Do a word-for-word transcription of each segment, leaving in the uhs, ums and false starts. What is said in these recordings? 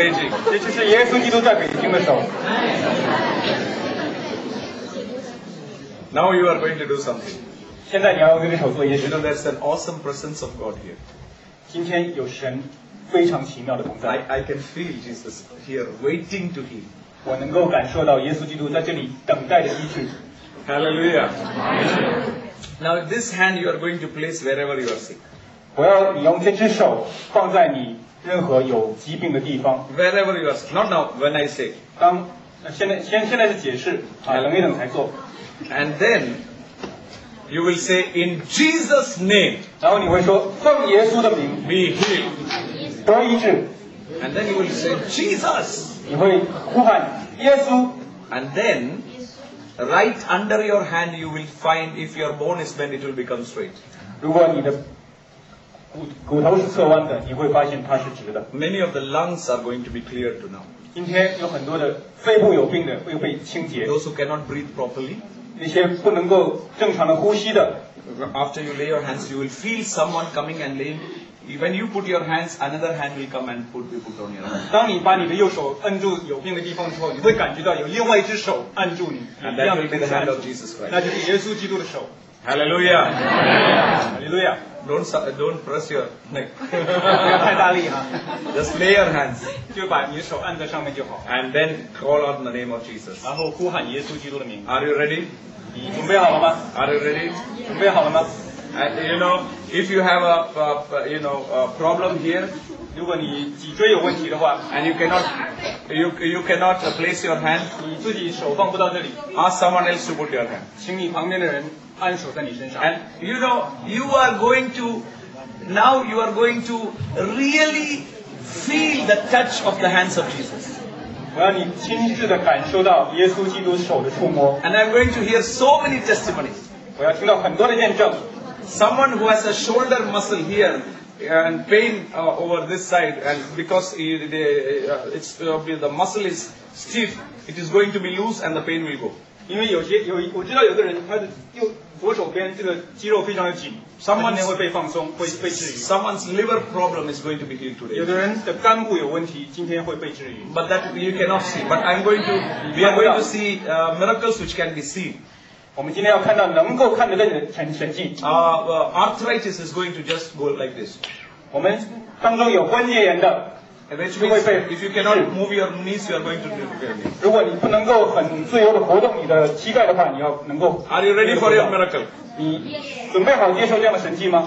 Beijing. 这就是耶稣基督在北京的手。 Now you are going to do something. 现在你要用这手做一件 You 事 know 情。 there's an awesome presence of God here. 今天有神非常奇妙的同 I, 在， I can feel Jesus here waiting to heal. 我能够感受到耶稣基督在这里等待着医治。 Hallelujah. Now this hand you are going to place wherever you are sick. 我要你用这只手放在你任何有疾病的地方。 Wherever you are sick. Not now, when I say. 当呃现在现现在是解释啊，冷一冷才做。 And then you will say, in Jesus' name, 然后你会说奉耶稣的名 be healed. 得医治， And then you will say, Jesus. 你会呼喊耶稣。 And then, right under your hand, you will find if your bone is bent, it will become straight. 如果你的骨骨头是侧弯的，你会发现它是直的。 Many of the lungs are going to be cleared to now. 今天有很多的肺部有病的会被清洁， Those who cannot breathe properly, 那些不能够正常的呼吸的， after you lay your hands, you will feel someone coming and laying. When you put your hands, another hand will come and put, will put on your hand. 当你把你的右手按住有病的地方之后，你会感觉到有另外一只手按住你， And 一 that 样 will 的 be the hand of Jesus 那 Christ. 就是耶稣基督的手。 Hallelujah. 哈利路亚！ Don't, su- don't press your neck. 不要太大力哈， Just lay your hands 就把你的手按在上面就好， and then call on the name of Jesus. 然后呼喊耶稣基督的名。 Are you ready? 你准备好了吗？ Are you ready? 准备好了吗？ And you know, if you have a, a you know a problem here 如果你脊椎有问题的话， and you cannot you you cannot place your hand, 你自己手放不到这里， ask someone else to put your hand. 请你旁边的人按手在你身上。 And you know, you are going to now you are going to really feel the touch of the hands of Jesus. 我要你亲自的感受到耶稣基督手的触摸。 And I'm going to hear so many testimonies. 我要听到很多的见证。 Someone who has a shoulder muscle here and pain uh, over this side, and because he, they, uh, it's uh, the muscle is stiff, it is going to be loose and the pain will go. 因为有些有我知道有的人他的右左手边这个肌肉非常的紧，他今天会被放松，会被治愈。 Someone's liver problem is going to be healed 有 today. 的人的肝部有问题，今天会被治愈。 But that you cannot see. But I'm going to, we are going to see uh, miracles which can be seen. 我们今天要看到能够看得见的神神迹。 Uh, uh, arthritis is going to just go like this. 我们当中有关节炎的， And which means if you cannot move your knees, you are going to do it. 如果你不能够很自由的活动你的膝盖的话，你要能够。 Are you ready for your miracle? 你准备好接受这样的神迹吗？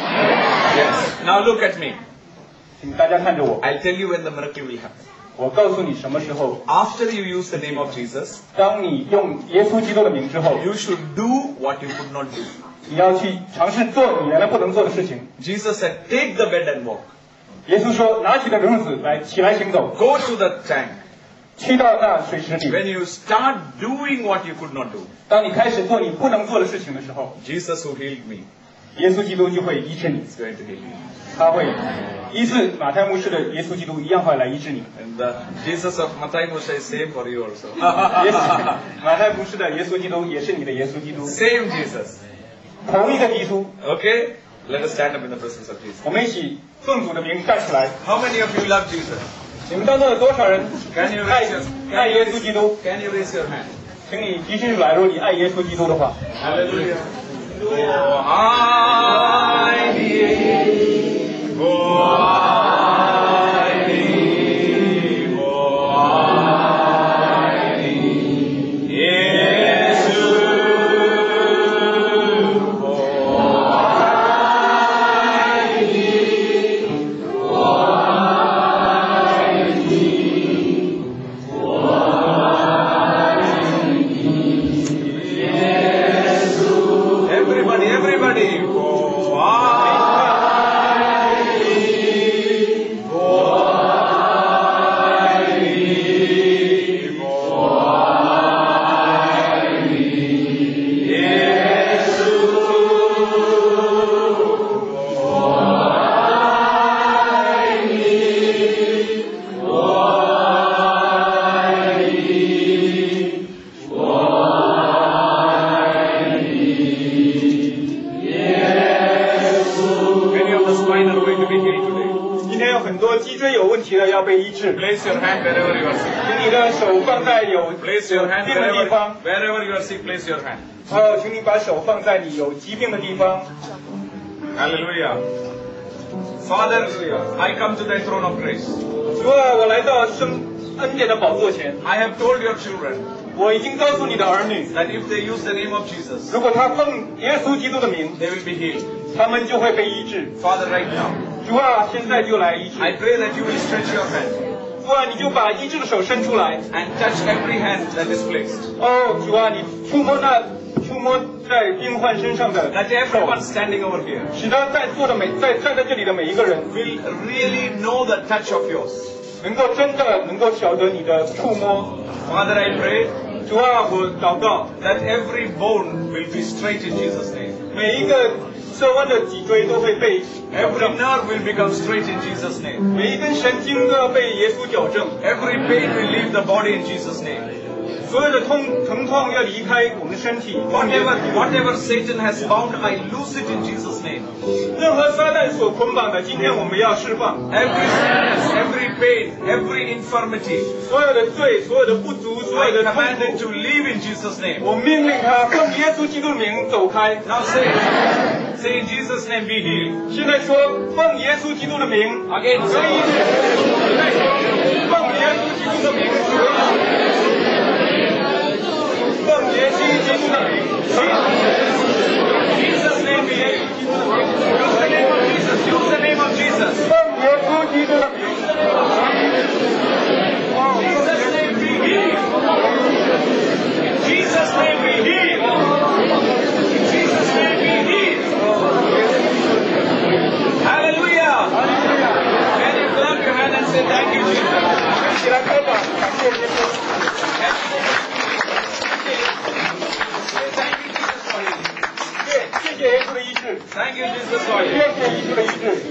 Yes. Now look at me. 请大家看着我， I'll tell you when the miracle will happen. 我告诉你什么时候， After you use the name of Jesus, 当你用耶稣基督的名之后， you should do what you could not do. 你要去尝试做你原来不能做的事情。 Jesus said, take the bed and walk. 耶稣说：“拿起了褥子来，起来行走， Go to the tank. 去到那水池里。 When you start doing what you could not do, 当你开始做你不能做的事情的时候， Jesus who healed me 耶稣基督就会医治你， is going to heal you. 他会医治马太牧师的耶稣基督一样会来医治你。 And the Jesus of Matthias Moshe is same for you also. 耶稣马太牧师的耶稣基督也是你的耶稣基督， Same Jesus. 同一个基督。 Okay? Let us stand up in the presence of Jesus. 我们一起奉主的名站起来。 How many of you love Jesus? 你们当中有多少人 Can you 爱 raise your, 爱 can 耶 you 稣基督？ can you raise your hand? 请你举起手来，如果你爱耶稣基督的话。 Hallelujah. Oh, I believe. Oh, I believe. Oh, I believe. Jesus. Oh, I believe. Oh, I believe. Oh, I believe. Jesus. Everybody, everybody. Oh, I believe. 治。 Place your hand wherever you are sick. 请你的手放在有 Place your hand 病的地 wherever, 方， wherever you are sick, place your hand. 还有，请你把手放在你有疾病的地方。 Hallelujah. Father, I come to thy throne of grace. 主啊，我来到圣恩典的宝座前， I have told your children 我已经告诉你的儿女， that if they use the name of Jesus, 如果他奉耶稣基督的名， they will be healed. 他们就会被医治。 Father, right now, 主啊，现在就来医治。 I pray that you will stretch your hand 主啊，你就把医治的手伸出来。 and touch every hand that is placed. 哦，主啊，你触摸那触摸在病患身上的 That 手， everyone standing over here 使得在座的每在站在这里的每一个人， will really know the touch of yours. 能够真的能够晓得你的触摸。 Father, I pray 主啊，我祷告， that every bone will be straight in Jesus' name. 每一个侧弯的脊椎都会被矫 Every 正， nerve will become straight in Jesus' name. 每一根神经都要被耶稣矫正， Every pain will leave the body in Jesus' name. 所有的痛疼痛要离开我们的身体。 Whatever, whatever Satan has bound, I loose it in Jesus' name. 任何撒旦所捆绑的，今天我们要释放。 Every sickness, every pain, every infirmity, 所有的罪，所有的不足，所 I 有的痛 command it 苦， to leave in Jesus' name. 我命令他奉耶稣基督的名走开。 Now say, say in Jesus' name be healed. 现在说奉耶稣基督的名， Again 可以 say, 再说奉耶稣基督的名，奉耶稣基督的名， Jesus' name be healed. Use the name of Jesus. Use the name of Jesus. 奉耶稣基督的名。 Jesus' name be healed. In Jesus' name be healed. In Jesus' name be healed. Hallelujah. Can you clap your hand and say thank you, Jesus? 起来开掌，感谢耶稣。 Say thank you, Jesus, for healing. 谢谢耶稣的医治， Thank you, Jesus, for 谢 healing. 谢耶稣的医治。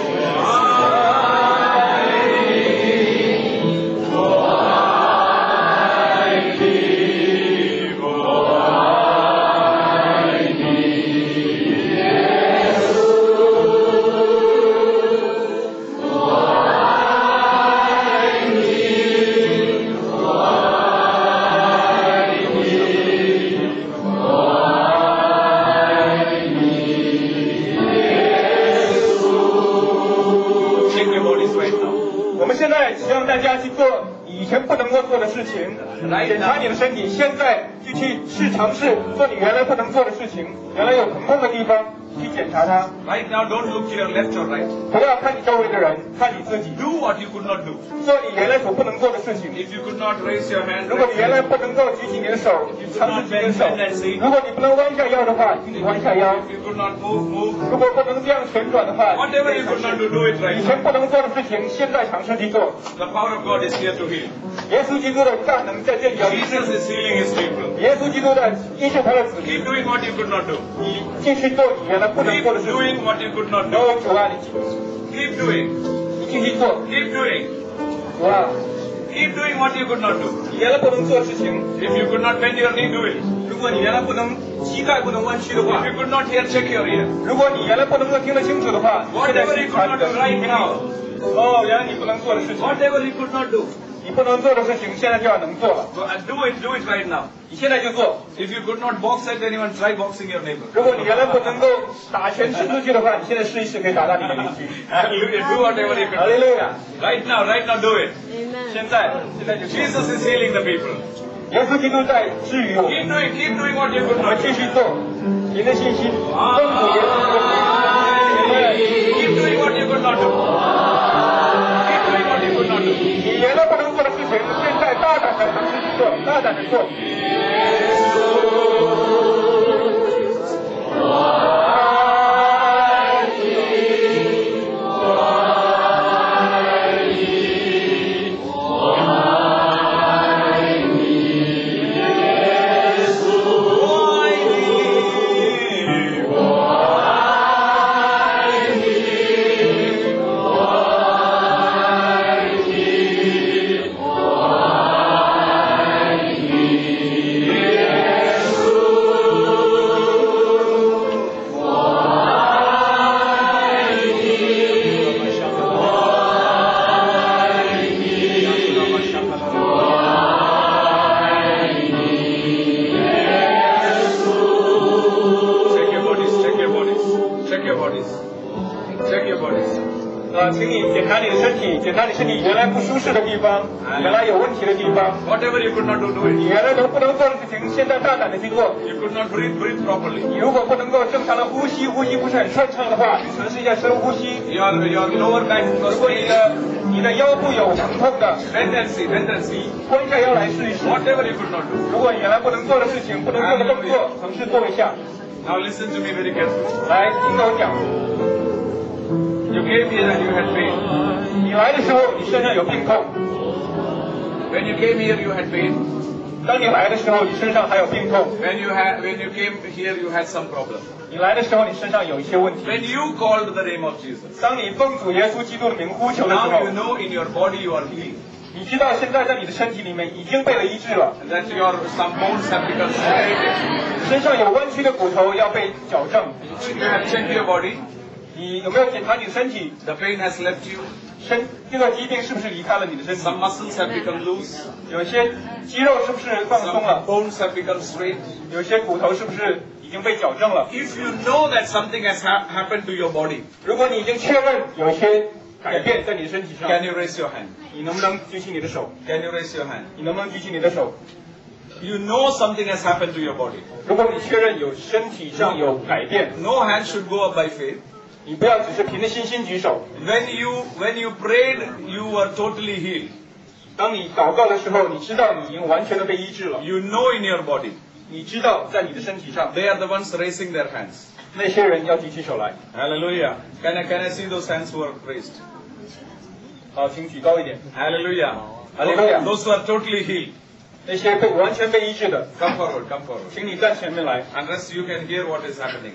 Shake your bodies right now. 我们现在希望大家去做以前不能够做的事情，检查你的身体，现在就去去尝试做你原来不能做的事情，原来有疼痛的地方，去检查它。 Right now, don't look to your left or right. 不要看你周围的人，看你自己， Do what you could not do. 做你原来所不能做的事情。 If you could not raise your hand, 如果你原来不能够举起你的手，你尝试举你的手；如果你不能弯下腰的话，请你弯下腰； if you could not move, move. 如果不能这样旋转的话， Whatever you could not do, do it right 以 now. 前不能做的事情，现在尝试去做。 The power of God is here to heal. 耶稣基督的大能在这里要医治， Jesus is healing his people. 耶稣基督的医治他的子 Keep 民， doing what you could not do. 你继续做你原来不能 Keep 做的事情。 doing what you could not 然 do. 后主啊，你 Keep doing. 你继续做， Keep doing. 主啊， Keep doing what you could not do. 你原来不能做的事情， If you could not bend your knee, do it. 如果你原来不能膝盖不能弯曲的 If 话， you could not hear, check your ear. 如果你原来不能够听得清楚的话，现在 Whatever 去 you 查 could 你 not 的 do right now. 哦，原来你不能做的事情， Whatever you could not do. 你不能做的事情，现在就要能做了。 Go and do it, do it right now. 你现在就做。 If you could not box at anyone, try boxing your neighbor. 如果你原来不能够打拳吃出去的话，你现在试一试可以打到你的邻居。 Hallelujah. Do whatever you 哈 could 利 do. 路亚！ Right now, right now, do it. Amen. 现在，现在就做。 Jesus is healing the people. 耶稣基督在治愈我 Keep 们， doing, keep doing what you could 我们 not 继 do. 续做，凭着信心，奉主耶稣的名。 Keep doing what you could not do. Keep doing what you could not do. 你原来不能做的事情，现在大胆的尝试去做，大胆的做。 呃，请你检查你的身体，检查你身体原来不舒适的地方，原来有问题的地方。 Whatever you could not do, do 你 it. 原来都不能做的事情，现在大胆的去做。 You could not breathe, breathe properly. 你如果不能够正常的呼吸，呼吸不是很顺畅的话，你尝试一下深呼吸。 Your, your lower back 如 was 果你的你的腰部有疼痛的， tendency, tendency. 弯下腰来试一试。 Whatever you could not do. 如果你原来不能做的事情，不能做的动作，尝试做一下。 Now listen to me very carefully. 来，听我讲。 You came here and you had pain. 你来的时候，你身上有病痛。 When you came here, you had pain. 当你来的时候，你身上还有病痛。 When you had, when you came here, you had some problem. 你来的时候，你身上有一些问题。 When you called the name of Jesus, 当你奉主耶稣基督的名呼求的时 now 候 you，know in your body you are healed. 你知道现在在你的身体里面已经被了医治了。 And that your some bones have become straight. 身上有弯曲的骨头要被矫正。 You have checked your body. 你有没有检查你的身体？ The pain has left you. 身这个疾病是不是离开了你的身体？ Some muscles have become loose. 有些肌肉是不是放松 Some 了？ bones have become straight. 有些骨头是不是已经被矫正了？ If you know that something has ha- happened to your body, 如果你已经确认有一些改变在你的身体上， can you raise your hand? 你能不能举起你的手？ Can you raise your hand? 你能不能举起你的手？ You know something has happened to your body. 如果你确认有身体上有改变， No hand should go up by faith. 你不要只是凭着信心举手。 When you when you prayed, you were totally healed. 当你祷告的时候，你知道你已经完全的被医治了。 You know in your body. 你知道在你的身体上， They are the ones raising their hands. 那些人要举起手来。 Hallelujah. Can I can I see those hands who are raised? 好，请举高一点。 Hallelujah. Hallelujah. Those who are totally healed. 那些被完全被医治的， Come forward, come forward. 请你站前面来。 Unless you can hear what is happening.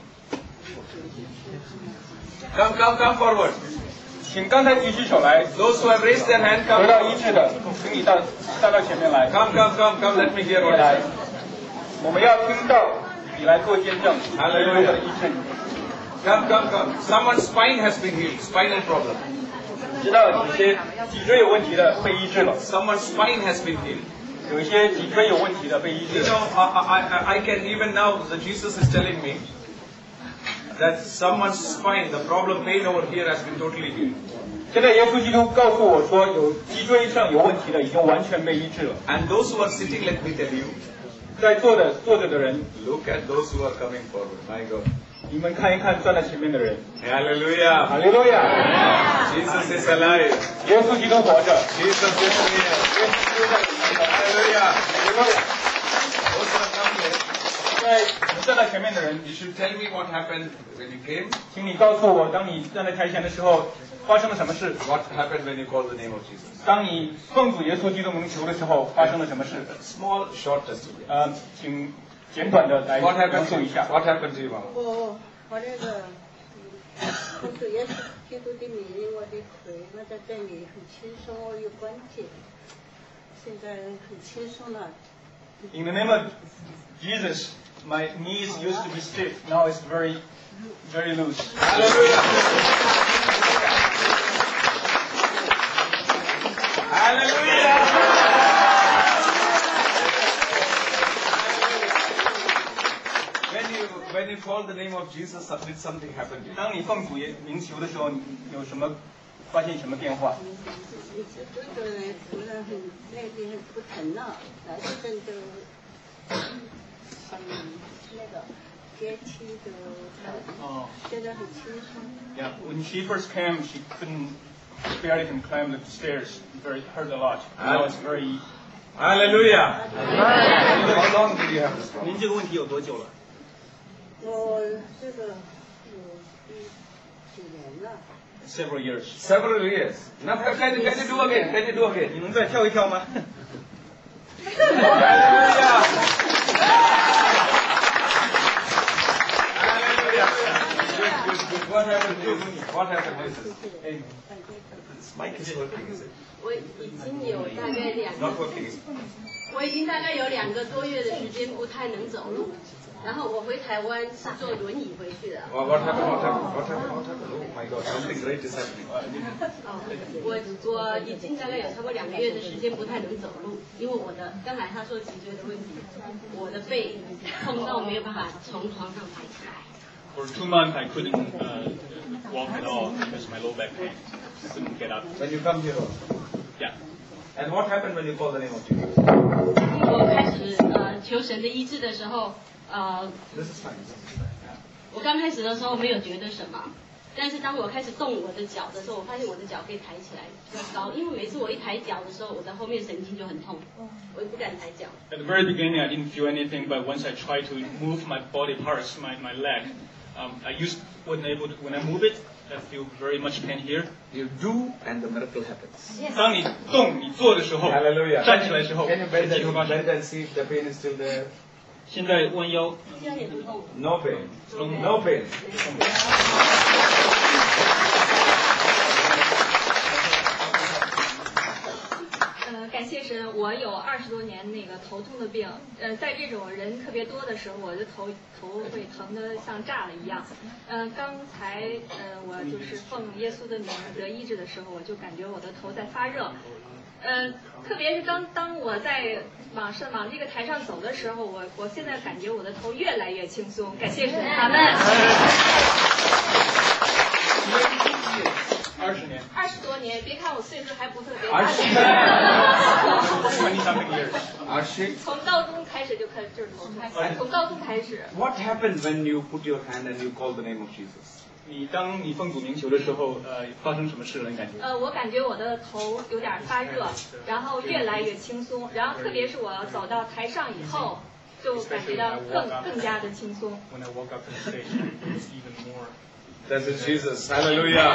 Come, come, come forward. 请刚才举起手来， Those who have raised their hand, 得 come 到医 forward. 治的，请你到站到前面来。 Come, come, come, come. Let me hear what is 来 happening.， 我们要听到你来做见证， Hallelujah. 的医治。 Come, come, come. Someone's spine has been healed. Spinal problem. 知道有些脊椎有问题的被医治了， Someone's spine has been healed. 有一些脊椎有问题的被医治 You 了。 know, I, I, I can even now, the Jesus is telling me that someone's spine, the problem pain over here has been totally healed. 现在耶稣基督告诉我说，有脊椎上有问题的已经完全被医治了。 And those who are sitting, let me tell you, 在坐的坐着的人， look at those who are coming forward. My God. 你们看一看站在前面的人。 Hallelujah. 哈利路亚！ Jesus is alive. 耶稣基督活着。 Jesus is here. 耶稣基督在这里。 Hallelujah. 哈利路亚！ Those who are coming here, 在站在前面的人， you should tell me what happened when you came, 请你告诉我，当你站在台前的时候，发生了什么事？ what happened when you called the name of Jesus. 当你奉主耶稣基督名求的时候，发生了什么事？ Small, short testimony. 呃，请简短的来 What 描 happened 述 to 一 you? 下。 What happened to you, Mama? 我我那个奉主耶稣基督的名，我的腿我在这里很轻松，我有关节，现在很轻松了。 In the name of Jesus, my knees used to be stiff. Now it's very, very loose. Hallelujah. Hallelujah. When you when you call the name of Jesus, did something happen to you? 当你奉主耶名求的时候，你有什么发现什么变化？ 你这这个人突然很那里很不疼了，来这阵都很那个阶梯都哦。 现在很轻松。 Yeah, when she first came, she couldn't, barely can climb the stairs. Very hurt a lot. Now it's very. Hallelujah. How long did you have this problem? 您这个问题有多久了？ 我这个有一几年了。 Several years. Several years. Now, can you, can you do again? Can you do 你 again? 能再跳一跳吗？ Hallelujah. Hallelujah. Good, good, good. What happened to you? What happened to you? Hey, this mic is working, is it? 我已经有大概两 Not 个， working, is it? 我已经大概有两个多月的时间不太能走路，然后我回台湾是坐轮椅回去的。 What what happened? What happened? What happened? What happened? Oh my God, something great is happening. 哦，我我已经大概有超过两个月的时间不太能走路，因为我的刚才他说脊椎的问题，我的背痛到没有办法从床上抬起来。 For two months, I couldn't uh, walk at all because of my low back pain. couldn't get up. When you come here. Yeah. And what happened when you call the name of Jesus? 因为我开始呃求神的医治的时候，呃， This is fine. This is fine. 我刚开始的时候没有觉得什么，但是当我开始动我的脚的时候，我发现我的脚可以抬起来比较高，因为每次我一抬脚的时候，我的后面神经就很痛，我也不敢抬脚。 At the very beginning, I didn't feel anything, but once I tried to move my body parts, my, my leg, um, I used wasn't able to. When I move it, I feel very much pain here. You do, and the miracle happens. 当你动、你做的时候， Hallelujah. 站起来的时候， Can you bend 神迹会发 and, 生 bend。and see if the pain is still there? 现在弯腰， 这样也不痛。 No pain. No pain. 呃，感谢神，我有二十多年那个头痛的病。呃，在这种人特别多的时候，我的头头会疼得像炸了一样。呃，刚才呃我就是奉耶稣的名得医治的时候，我就感觉我的头在发热。呃，特别是当当我在往上往这个台上走的时候，我我现在感觉我的头越来越轻松。感谢神，阿门。 二十年二十多年，别看我岁数还不特别二大。 十 ，twenty something years。 Arshik, 从高中开始就开始就是头痛，从高中开始。 what happened when you put your hand and you call the name of Jesus? 你当你奉主名求的时候，呃，发生什么事了？你感觉？ 呃，我感觉我的头有点发热，然后越来越轻松，然后特别是我走到台上以后，就感觉到更更加的轻松。 When I walk up to the stage, it's even more. That is Jesus. Hallelujah.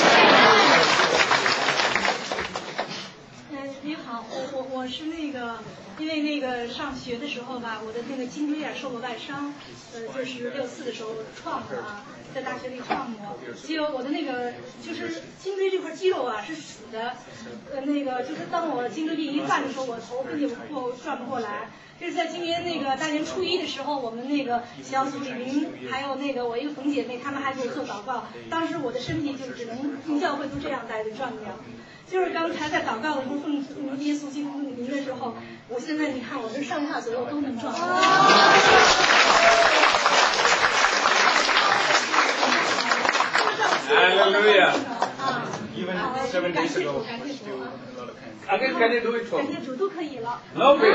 呃，你好，我我我是那个，因为那个上学的时候吧，我的那个颈椎啊受过外伤，呃，就是六四的时候撞的啊，在大学里撞过，结果我的那个就是颈椎这块肌肉啊是死的，呃，那个就是当我颈椎病一犯的时候，我头根本不转不过来。这是在今年那个大年初一的时候，我们那个小组里您还有那个我一个冯姐妹，她们还给我做祷告。当时我的身体就只能进教会都这样待着转不了。就是刚才在祷告的时候奉耶稣基督的名的时候，我现在你看我这上下左右都能转。 Hallelujah. Even seven days ago, I was still in a lot of pain. Again, can you do it for 感 me? 谢主都可以了。 No pain.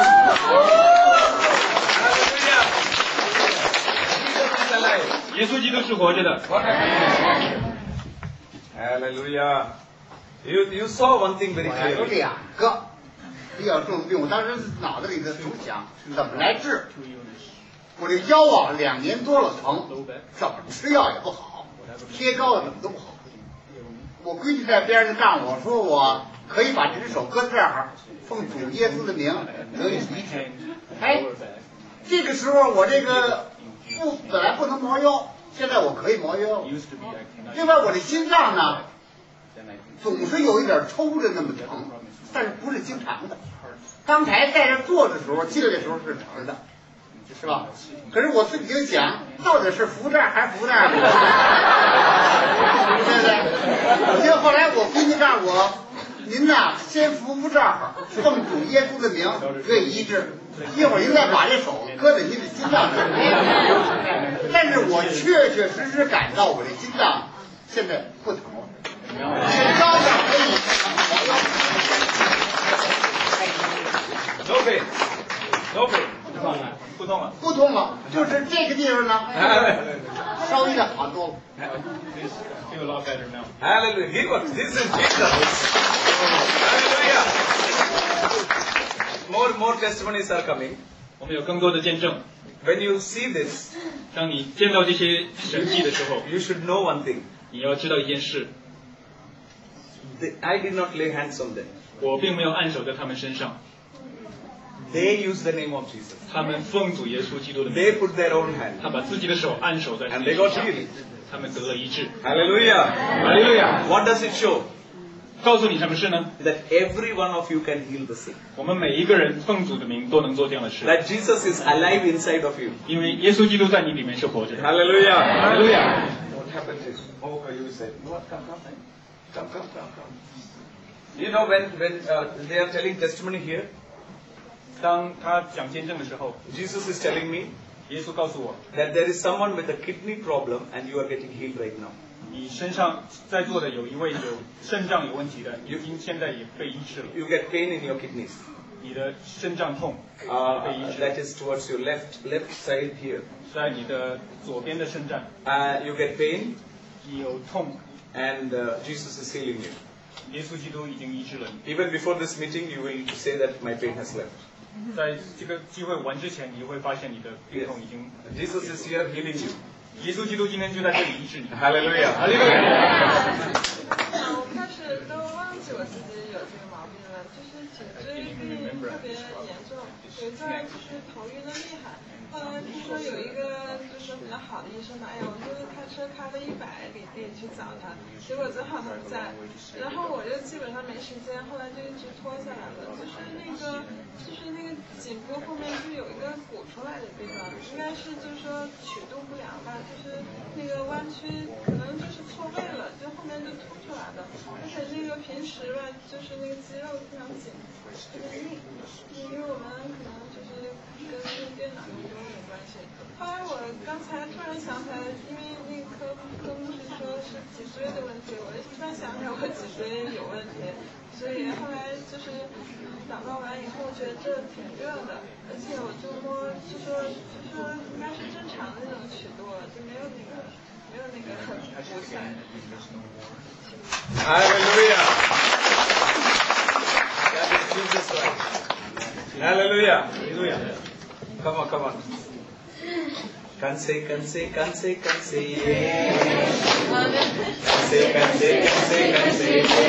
Hallelujah. Jesus is alive. 耶稣基督是活着的。 What happened? Hallelujah. You you saw one thing very 我呀有 clearly. 两个比较重的病，我当时脑子里的总想怎么来治。我这腰啊两年多了疼，怎么吃药也不好，贴膏怎么都不好。我闺女在边上告诉我说，我可以把这只手搁这儿，奉主耶稣的名得以医治。哎，这个时候我这个不本来不能磨腰，现在我可以磨腰。另外我这心脏呢，总是有一点抽着那么疼，但是不是经常的。刚才在这坐的时候，进来的时候是疼的，是吧？可是我自己就想，到底是扶这儿还是扶那儿？对不对？结果后来我闺女告诉我，您呐，先扶扶这儿，奉主耶稣的名得以医治。一会儿您再把这手搁在您的心脏上。但是我确确实实感到我这心脏现在不疼了。高点可以。 No pain. No pain. 不动了。 不痛了，就是这个地方呢，稍微的好多了。 Feel a lot better now. Hallelujah. Give us. This is Jesus. Hallelujah. More more testimonies are coming. 我们有更多的见证。 When you see this, 当你见到这些神迹的时候， you should know one thing. 你要知道一件事， They, I did not lay hands on them. 我并没有按手在他们身上， They used the name of Jesus. 他们奉主耶稣基督的名， They put their own hand. 他把自己的手按手在自 And 己 they 身 got 上， healed. 他们得了医治。 Hallelujah. Hallelujah. What does it show? 告诉你什么事呢？ That every one of you can heal the sick. 我们每一个人奉主的名都能做这样的事， That Jesus is alive inside of you. 因为耶稣基督在你里面是活着的。 Hallelujah. Hallelujah. What happened is, oh, you said, what? Come, come, come, come, come, come. You know, when when uh, they are telling testimony here, 当他讲见证的时候， Jesus is telling me 耶稣告诉我， that there is someone with a kidney problem and you are getting healed right now. 你身上在座的有一位有肾脏有问题的，已经现在也被医治了。 You get pain in your kidneys. 你的肾脏痛， Uh, 被医治。 that is towards your left left side here. 在你的左边的肾脏， Uh, you get pain, 有痛， and uh, Jesus is healing you. 耶稣基督已经医治了你。 Even before this meeting, you will say that my pain has left. 在这个机会完之前，你会发现你的病痛已经。 Jesus is here healing you. 耶稣基督今天就在这里医治你。 Hallelujah. Hallelujah. 我开始都忘记我自己有这个毛病了，就是颈椎病特别严重，有一段就是头晕的厉害。后来听说有一个就是比较好的医生嘛，哎呀，我就是开车开了一百里地去找他，结果正好他不在，然后我就基本上没时间，后来就一直拖下来了。就是那个就是那个颈部后面是有一个鼓出来的地方，应该是就是说曲度不良吧，就是那个弯曲可能就是错位了，就后面就凸出来的，而且那个平时吧，就是那个肌肉非常紧，特别硬，因为我们可能就是跟用电脑用多有关系。后来我刚才突然想起来，因为那个科科目是说是脊椎的问题，我突然想起来我脊椎有问题，所以后来就是祷告完以后觉得这挺热的，而且我就摸就说就说应该是正常的那种曲度，就没有那个没有那个很鼓起来。 Hallelujah. That is Jesus Christ. Hallelujah. Hallelujah. Come on, come on. Kanse, kanse, kanse, kanse. Kanse, kanse, kanse, kanse.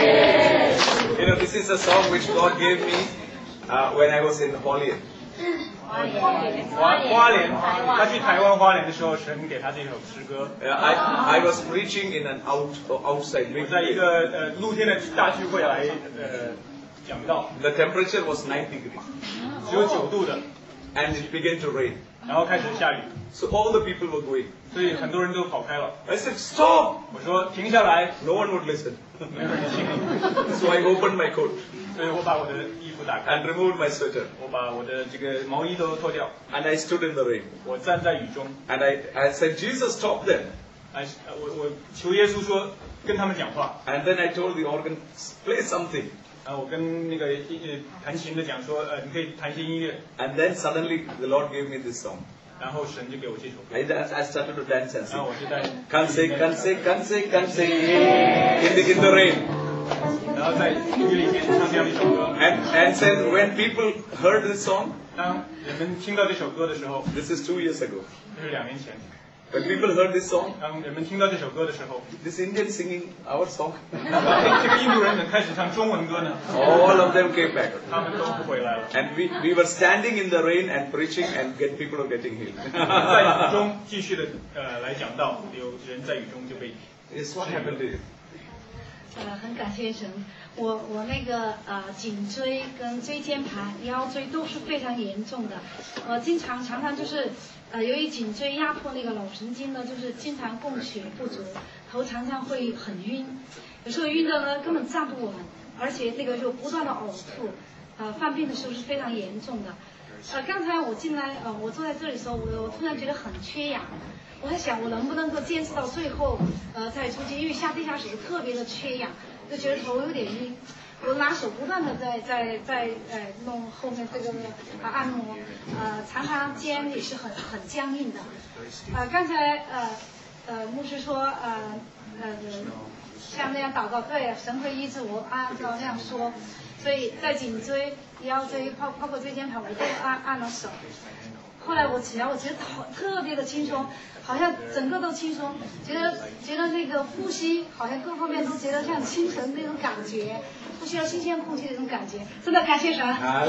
You know, this is a song which God gave me uh, when I was in Hollywood. 花花莲，他去台湾花莲的时候，神给他这首诗歌。 Uh, I I was preaching in an out outside 我 big 在一 place. 个呃露天的大聚会来呃讲道， The temperature was nine degrees, 只有九度的， and it began to rain. 然后开始下雨， So all the people were going. 所以很多人都跑开了。 I said, "Stop!" 我说停下来， No one would listen. 没有人听你， So I opened my coat 所以我把我的衣服打开， and removed my sweater, 我把我的这个毛衣都脱掉， and I stood in the rain. 我站在雨中， And I, I said, "Jesus, stop them!" 哎，我我求耶稣说跟他们讲话， And then I told the organ, "Play something." 然后我跟那个呃弹琴的讲说，呃，你可以弹一些音乐， And then suddenly the Lord gave me this song. 然后神就给我这首歌， I, I started to dance and 然后 sing. 我就在 Kanse, kanse, kanse, kanse, in the, in the rain. 然后在雨里面唱这样一首歌。 And, and said, when people heard this song, 当人们听到这首歌的时候， this is two years ago. 这是两年前。 When people heard this song, 当人们听到这首歌的时候， this Indian singing our song, 这个印度人怎么开始唱中文歌呢？ all of them came back. 他们都不回来了。 And we, we were standing in the rain and preaching and get people are getting healed. 在雨中继续的呃来讲道，有人在雨中就被。 It's what happened to you. 呃，很感谢神，我我那个呃颈椎跟椎间盘、腰椎都是非常严重的，呃，经常常常就是呃由于颈椎压迫那个脑神经呢，就是经常供血不足，头常常会很晕，有时候晕的呢根本站不稳，而且那个就不断的呕吐，呃，犯病的时候是非常严重的。呃，刚才我进来，呃，我坐在这里的时候，我我突然觉得很缺氧。我在想，我能不能够坚持到最后，呃，再出去，因为下地下室特别的缺氧，就觉得头有点晕。我拿手不断的在在在呃弄后面这个啊按摩，呃，常常肩也是很很僵硬的。呃，刚才呃呃牧师说呃呃像那样祷告，对，神会医治我，按照那样说。所以在颈椎、腰椎，包包括椎间盘，我都按按了手。后来我起来，我觉得好特别的轻松，好像整个都轻松，觉得觉得那个呼吸好像各方面都觉得像清晨那种感觉，呼吸到新鲜空气的那种感觉，真的感谢神。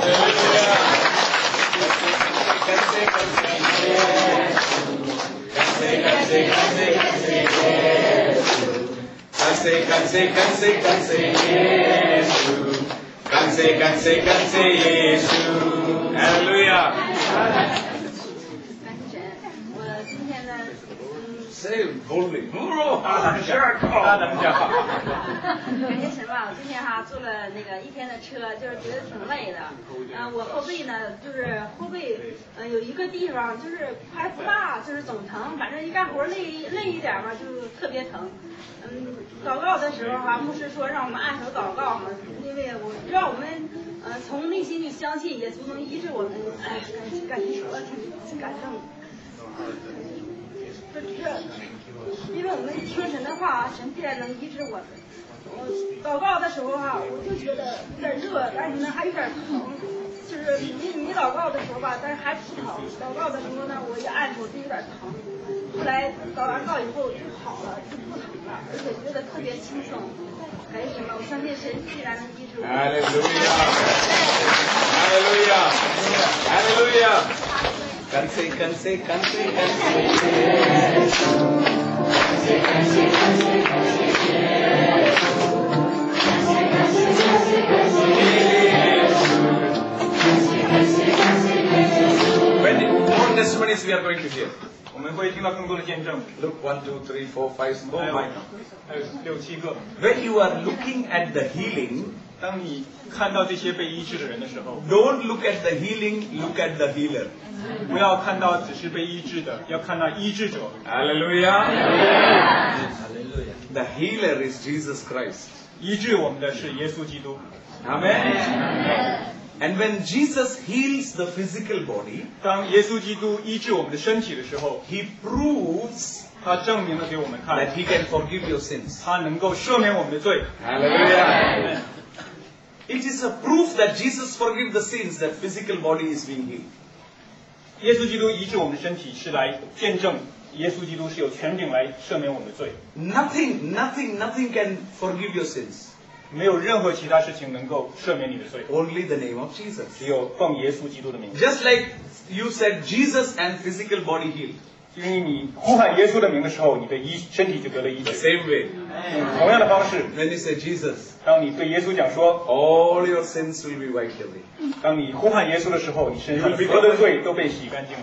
Kanse, kanse, kanse, kanse, Yesu. Kanse, kanse, kanse, Yesu. Hallelujah. 我今天呢，嗯， say boldly. 大胆讲，大胆讲。 感谢神吧！我今天哈坐了那个一天的车，就是觉得挺累的。嗯、呃，我后背呢，就是后背，呃，有一个地方就是还不大，就是总疼。反正一干活累累一点嘛，就特别疼。嗯，祷告的时候哈，牧师说让我们按手祷告嘛，因为我让我们呃从内心里相信耶稣能医治我们。哎，感感觉说挺感动。不是，因为我们听神的话，神必然能医治我们。我祷告的时候哈、啊，我就觉得有点热，但是呢还有点疼。就是你你祷告的时候吧，但是还不疼。祷告的时候呢，我一按手就有点疼。后来祷完告以后就好了，就不疼了，而且觉得特别轻松。还有什么？我相信神必然能医治我。 哈利路亚，哈利路亚，哈利路亚。感谢感谢感谢感谢耶稣，感谢感谢感谢耶稣，感谢感谢感谢感谢耶稣，感谢感谢感谢感谢耶稣。Many more testimonies we are going to hear. 我们会听到更多的见证。 Look, one, two, three, four, five. Oh my! 还有六七个。 When you are looking at the healing, 当你看到这些被医治的人的时候， don't look at the healing, look at the healer. 不要看到只是被医治的，要看到医治者。 Hallelujah! The healer is Jesus Christ. 医治我们的是耶稣基督。 Amen. And when Jesus heals the physical body, 当耶稣基督医治我们的身体的时候， He proves 他证明了给我们看 that He can forgive your sins. 他能够赦免我们的罪。 Hallelujah. It is a proof that Jesus forgives the sins that physical body is being healed. 耶稣基督医治我们的身体，是来见证耶稣基督是有权柄来赦免我们的罪。 Nothing, nothing, nothing can forgive your sins. 没有任何其他事情能够赦免你的罪， Only the name of Jesus. 只有奉耶稣基督的名字。 Just like you said Jesus and physical body healed. 因为你呼喊耶稣的名的时候，你的医身体就得了医治。 Same way. 同样的方式， When you say Jesus, 当你对耶稣讲说 all your sins will be wiped away. 当你呼喊耶稣的时候，你身上的所有的罪都被洗干净了，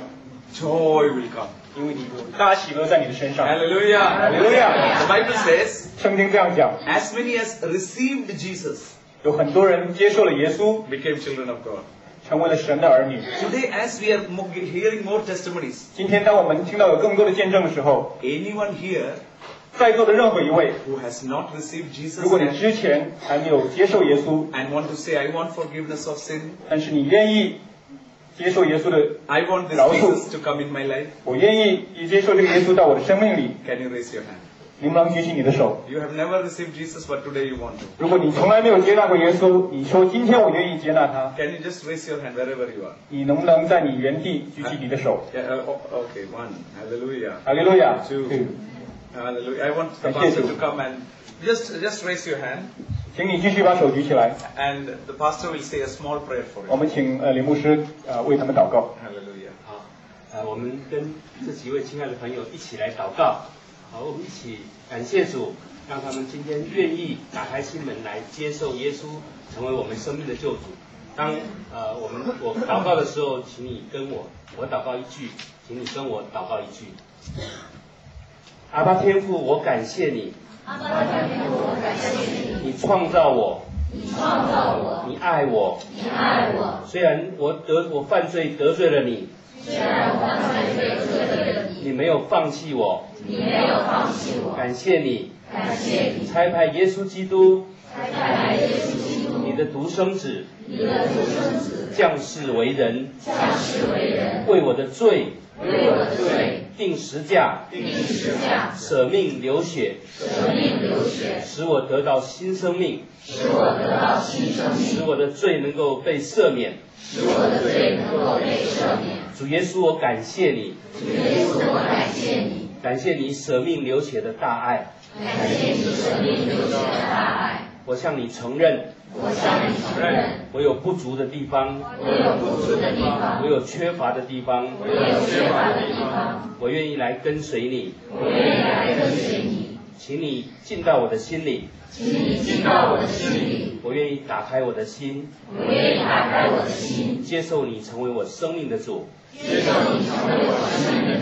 Joy will come. 因为你有大喜乐在你的身上。 Hallelujah. Hallelujah. The Bible says, 圣经这样讲， as many as received Jesus 有很多人接受了耶稣， became children of God. 成为了神的儿女。 Today, as we are mo- hearing more testimonies, 今天当我们听到有更多的见证的时候， anyone here 在座的任何一位， who has not received Jesus 如果你 and, 之前还没有接受耶稣， and want to say, I want forgiveness of sin, 但是你愿意接受耶稣的 I want this 饶恕， Jesus to come in my life, 我愿意也接受这个耶稣到我的生命里， can you raise your hand? 能不能举起你的手？ You have never received Jesus, but today you want to. 如果你从来没有接纳过耶稣，你说今天我愿意接纳他， Can you just raise your hand wherever you are? 你能不能在你原地举起你的手？ Yeah, uh, oh, okay, one. Hallelujah. 哈利路亚。 Two. 对， Hallelujah. I want the 感谢 pastor 主。 to come and just, just raise your hand, 请你继续把手举起来， and the pastor will say a small prayer for 我 you. 们请呃李牧师呃为他们祷告。 Hallelujah. 好，呃，我们跟这几位亲爱的朋友一起来祷告。好，我们一起感谢主，让他们今天愿意打开心门来接受耶稣，成为我们生命的救主。当呃我们我祷告的时候，请你跟我，我祷告一句，请你跟我祷告一句。阿爸天父，我感谢你。 阿爸天父，我感谢你。 你创造我。 你创造我。 你爱我。 你爱我。 虽然我得我犯罪得罪了你。 虽然我犯罪得罪了你。 你没有放弃我。 你没有放弃我。 感谢你。 感谢你。 差派耶稣基督。 差派耶稣基督。 你的独生子。 你的独生子。 降世为人。 降世为人。 为我的罪。 为我的罪。 定十架。 定十架。 舍命流血。 舍命流血。 使我得到新生命。 使我得到新生命。 使我的罪能够被赦免。 使我的罪能够被赦免。 主耶稣，我感谢你。 主耶稣，我感谢你。 感谢你舍命流血的大爱。 感谢你舍命流血的大爱。 我向你承认。 我向你承认。 我有不足的地方。 我有不足的地方。 我有缺乏的地方。 我有缺乏的地方。 我愿意来跟随你。 我愿意来跟随你。 请你进到我的心里。 请你进到我的心里。 我愿意打开我的心。 我愿意打开我的心。 接受你成为我生命的主。 接受你成为我生命的主。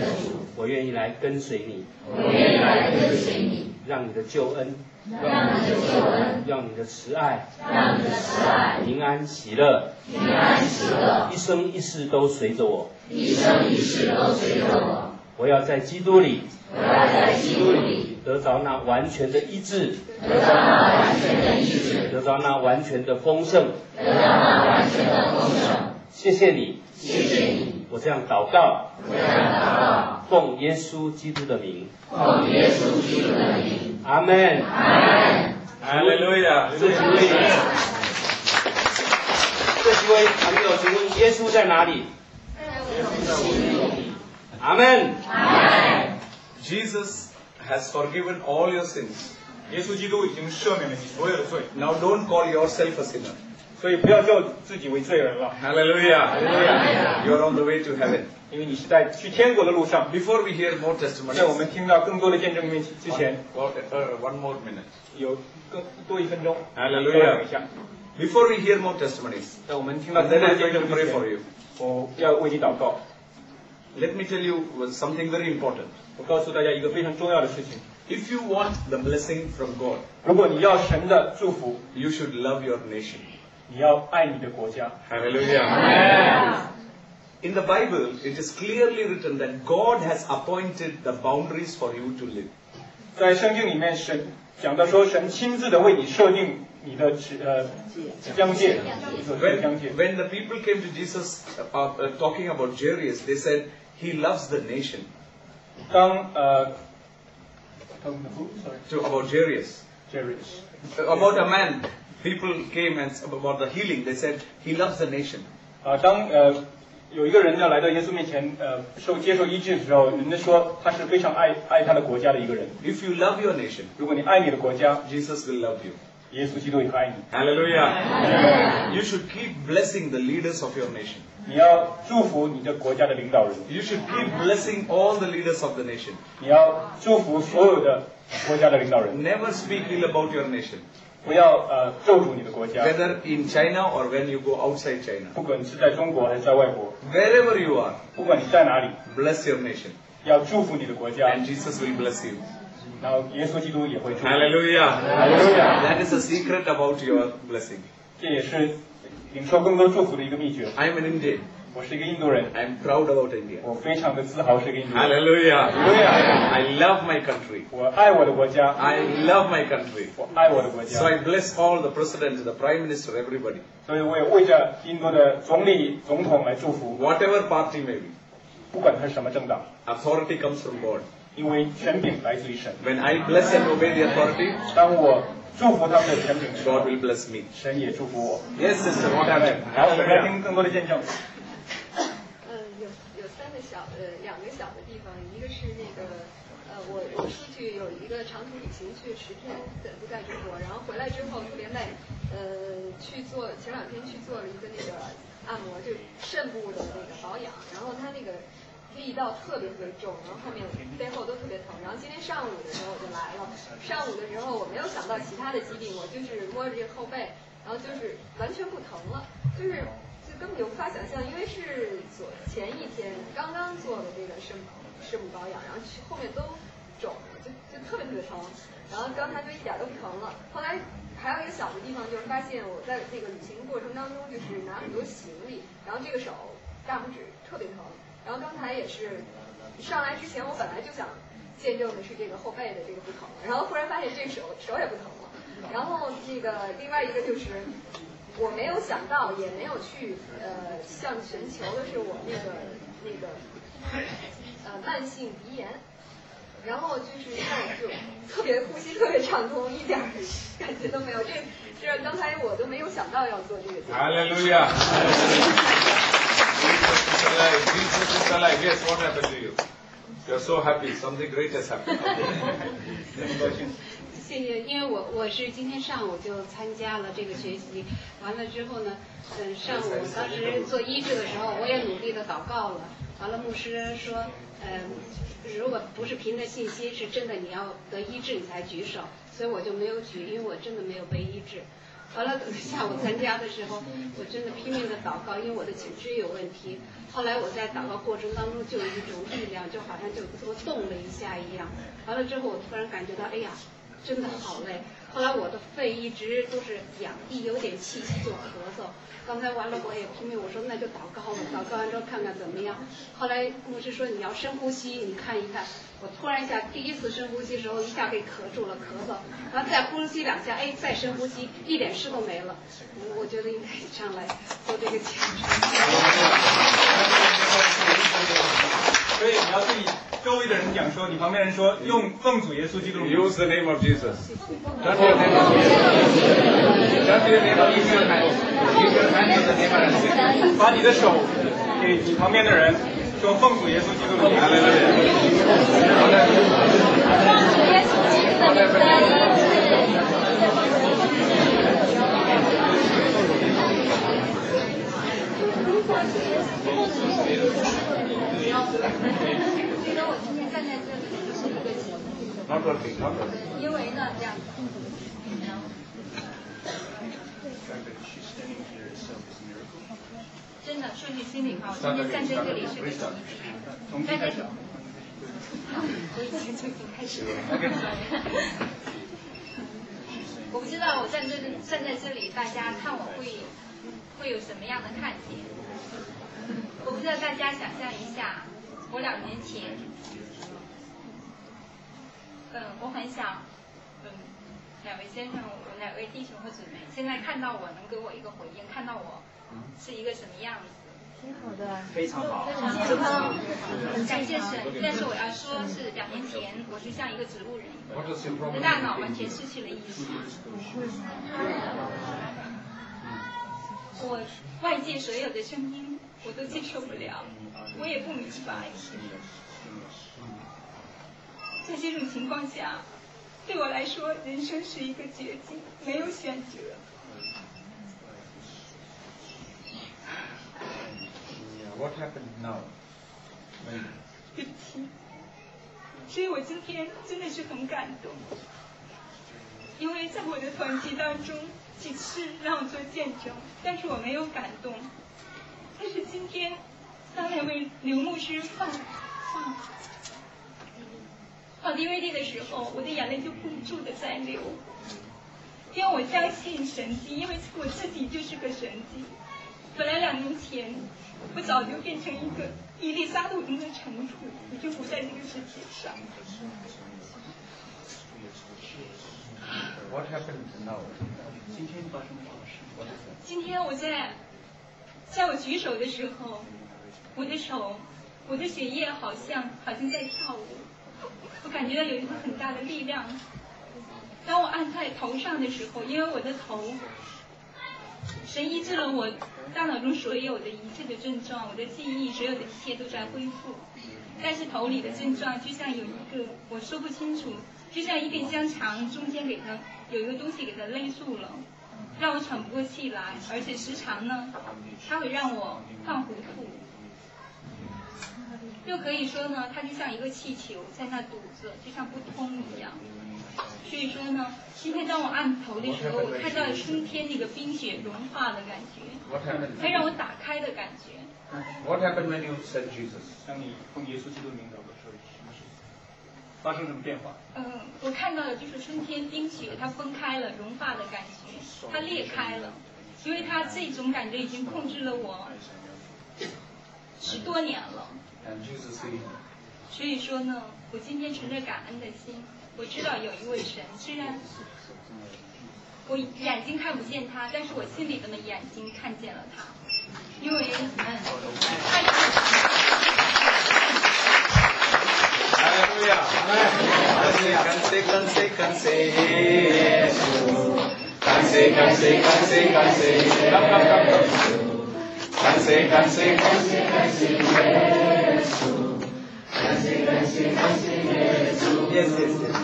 我愿意来跟随你， 我愿意来跟随你， 让你的救恩， 让你的救恩， 让你的慈爱， 让你的慈爱， 平安喜乐， 平安喜乐， 一生一世都随着我， 一生一世都随着我。 我要在基督里， 我要在基督里得着那完全的医治， 得到那完全的医治， 得着那完全的丰盛， 得到那完全的丰盛。 谢谢你， 谢谢你， 我这样祷告， 我这样祷告， 奉耶稣基督的名， 奉耶稣基督的名， 阿门， 阿门。 哈利路亚！ 这几位，这几位朋友，请问耶稣在哪里？阿门。 Jesus has forgiven all your sins. 耶稣基督已经赦免了你所有的罪， Now don't call yourself a sinner. 所以不要叫自己为罪人了， Hallelujah! Hallelujah! You are on the way to heaven. 因为你是在去天国的路上。 Before we hear more testimonies, 在我们听到更多的见证面之前， One, uh, one more minute. 有更多一分钟。 Hallelujah. 等一下， Before we hear more testimonies, 在我们听到 and 更 then 多的 I'm 见 going 证 to 之 pray for 前， you. 我要为你祷告。 Let me tell you something very important. 我告诉大家一个非常重要的事情： If you want the blessing from God, 如果你要神的祝福， you should love your nation. 你要爱你的国家。 Hallelujah. In the Bible, it is clearly written that God has appointed the boundaries for you to live. 在圣经里面，神讲到说，神亲自的为你设定你的呃疆界，所谓的疆 When, 界。 when the people came to Jesus uh, uh, talking about Jairus, they said, He loves the nation. 当呃 So about Jairus. Jairus About a man, people came and about the healing, they said, He loves the nation. 啊，当呃有一个人要来到耶稣面前，呃受接受医治的时候，人家说他是非常爱爱他的国家的一个人。 If you love your nation, 如果你爱你的国家， Jesus will love you. 耶稣基督也会爱你。 Hallelujah. You should keep blessing the leaders of your nation. 你要祝福你的国家的领导人， You should keep blessing all the leaders of the nation. 你要祝福所有的国家的领导人， Never speak ill about your nation. 不要呃咒诅你的国家。 Whether in China or when you go outside China. 不管是在中国还是在外国， Wherever you are, 不管你在哪里， bless your nation. 要祝福你的国家， And Jesus will bless you. 然后耶稣基督也会祝福。 Hallelujah. Hallelujah. That is the secret about your blessing. 这也是领受更多祝福的一个秘诀。 I am an Indian. 我是一个印度人， I am proud about India. 我非常的自豪是一个印度人。 Hallelujah. Hallelujah. I love my country. 我爱我的国家， I love my country. 我爱我的国 So 家， I bless all the presidents, the prime minister, everybody. 所以我也为着印度的总理、总统来祝福， Whatever party may be, 不管他是什么政党， authority comes from God. 因为权柄来自于神。 When I bless and obey the authority, 当我祝福他们的权柄的时候 God，will bless me. 神也祝福我。 Yes, sister, what happened? 然后我们来听更多的见证。 嗯，有有三个小呃两个小的地方，一个是那个呃我我出去有一个长途旅行去十天在不在中国，然后回来之后特别累，呃去做前两天去做了一个那个按摩，就肾部的那个保养，然后他那个力道特别特别重，然后后面背后都特别疼，然后今天上午的时候我就来了，上午的时候我没有想到其他的疾病，我就是摸着这个后背，然后就是完全不疼了，就是就根本就无法想象，因为是昨前一天刚刚做的这个肾肾部保养，然后去后面都肿了，就就特别特别疼，然后刚才就一点都不疼了，后来还有一个小的地方就是发现我在这个旅行过程当中就是拿很多行李，然后这个手大拇指特别疼。然后刚才也是上来之前，我本来就想见证的是这个后背的这个不疼，然后忽然发现这手手也不疼了。然后那个另外一个就是我没有想到，也没有去呃向全球的是我那个那个呃慢性鼻炎，然后就是那就特别呼吸特别畅通，一点感觉都没有。这这刚才我都没有想到要做这个节目。 Hallelujah. Jesus is alive. Jesus is alive. Yes, what happened to you? You're so happy. Something great has happened. 谢谢，因为我我是今天上午就参加了这个学习，完了之后呢，嗯，上午当时做医治的时候，我也努力的祷告了，完了牧师说，嗯，如果不是凭着信心，是真的你要得医治你才举手，所以我就没有举，因为我真的没有被医治。 完了等下午参加的时候，我真的拼命的祷告，因为我的颈椎有问题。后来我在祷告过程当中就有一种力量，就好像就给我动了一下一样。完了之后我突然感觉到，哎呀，真的好累。后来我的肺一直都是痒，一有点气息就咳嗽。刚才完了我也拼命，我说那就祷告吧，祷告完之后看看怎么样。后来牧师说你要深呼吸，你看一看。我突然一下第一次深呼吸的时候，一下给咳住了咳嗽，然后再呼吸两下，哎，再深呼吸，一点事都没了。我觉得应该上来做这个检查。 所以你要对周围的人讲说，你旁边人说用奉主耶稣基督的名。 Use the name of Jesus. Don't your name of Jesus. Don't your name of Jesus. Use your hand in the name of Jesus. 把你的手给你旁边的人说奉主耶稣基督的名。 哈利路亚。 奉主耶稣基督的名。 觉得我今天站在这里就是一个奇迹。因为呢，这样。真的，说句心里话，我今天站在这里是个奇迹。站在这里。我以前就已经开始了。我不知道我站在站在这里，大家看我会会有什么样的看见？我不知道大家想象一下，我两年前，嗯，我很想，嗯，两位先生，我两位弟兄和姊妹，现在看到我能给我一个回应，看到我是一个什么样子？ 挺好的， 非常好， 很健康，很感谢神。但是我要说是两年前，我是像一个植物人，我的大脑完全失去了意识。我外界所有的声音我都接受不了，我也不明白。在这种情况下，对我来说，人生是一个绝境，没有选择。 What happened now? 对不起，所以我今天真的是很感动，因为在我的团体当中，几次让我做见证，但是我没有感动。但是今天，当两位刘牧师放放放 D V D 的时候，我的眼泪就不住的在流，因为我相信神迹，因为我自己就是个神迹。本来两年前，我早就变成一个伊丽莎白中的臣仆，我就不在这个世界上。 What happened now? 今天发生什么事？ 今天我在，在我举手的时候，我的手，我的血液好像好像在跳舞，我感觉到有一个很大的力量。当我按在头上的时候，因为我的头，神医治了我大脑中所有的一切的症状，我的记忆，所有的一切都在恢复。但是头里的症状就像有一个我说不清楚，就像一根香肠中间给它有一个东西给它勒住了，让我喘不过气来，而且时常呢，它会让我犯糊涂。又可以说呢，它就像一个气球在那堵着，就像不通一样。所以说呢，今天当我按头的时候，我看到了春天那个冰雪融化的感觉，还让我打开的感觉。 What happened when you said Jesus? 当你奉耶稣基督名祷告的时候，什么事？发生什么变化？ 嗯，我看到的就是春天冰雪它分开了，融化的感觉，它裂开了，因为它这种感觉已经控制了我十多年了。 And Jesus healed. 所以说呢，我今天存着感恩的心，我知道有一位神，虽然我眼睛看不见他，但是我心里的眼睛看见了他，因为嗯，他哈利路亚，感谢感谢感谢感谢耶稣，感谢感谢感谢感谢耶稣，感谢感谢感谢感谢耶稣，感谢感谢感谢耶稣，耶稣。